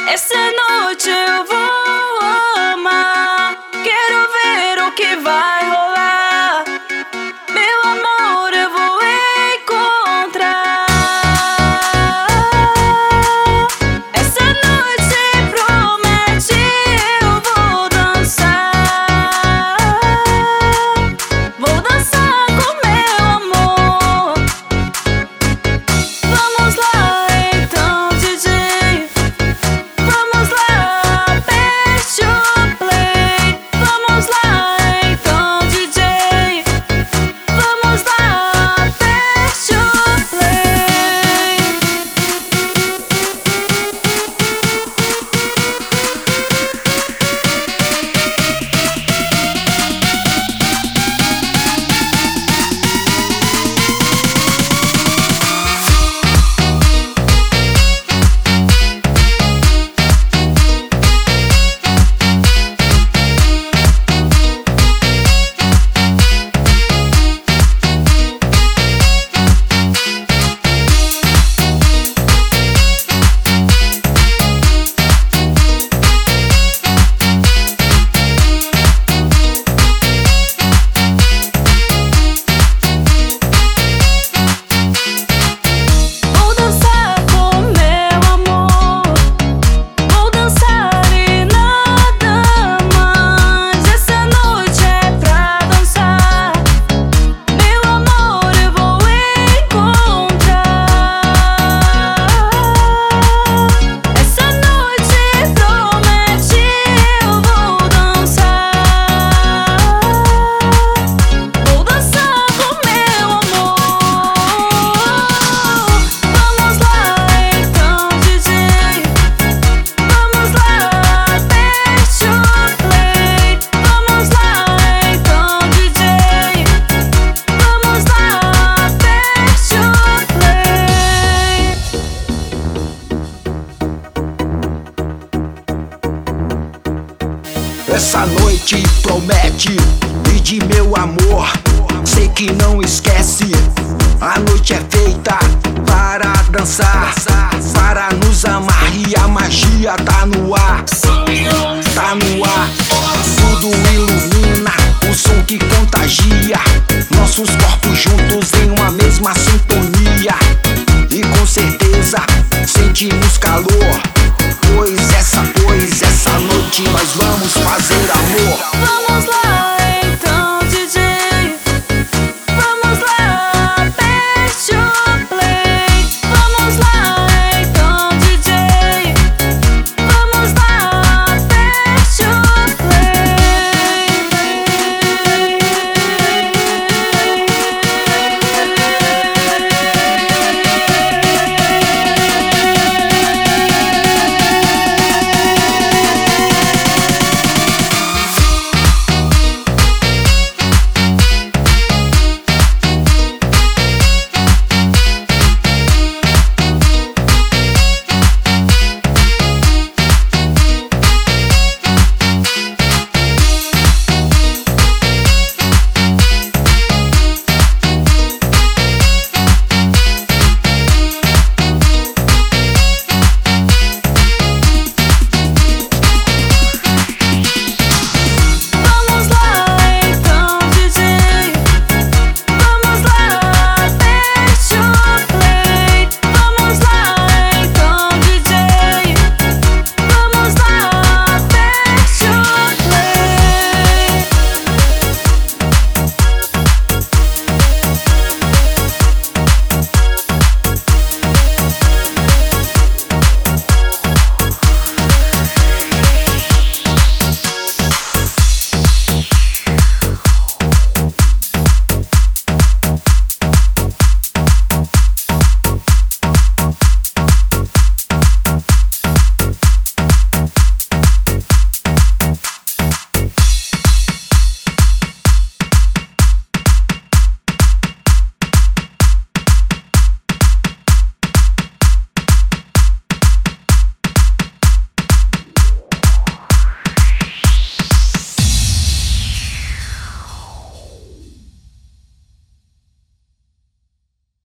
Essa noite eu vou amar. Quero ver o que vai rolar. Meu amor, eu vou encontrar. Essa noite promete, eu vou dançar. Vou dançar com meu amor. Vamos lá então, DJ. Vamos lá, aperte o play. Vamos lá então, DJ. Vamos lá, aperte o play. Vou dançar com meu amor. Vou dançar e nada mais. Essa noite é pra dançar. Meu amor, eu vou encontrar. Essa noite promete, eu vou dançar. Vou dançar com meu amor. Vamos lá então, DJ. Vamos lá, aperte o play. Vamos lá então, DJ. Vamos lá, aperte o play. Essa noite promete, pede meu amor. Sei que não esquece, a noite é feita para dançar, para nos amar e a magia tá no ar. Tá no ar, tudo ilumina, o som que contagia. Nossos corpos juntos em uma mesma sintonia. E com certeza sentimos calor, pois essa noite nós vamos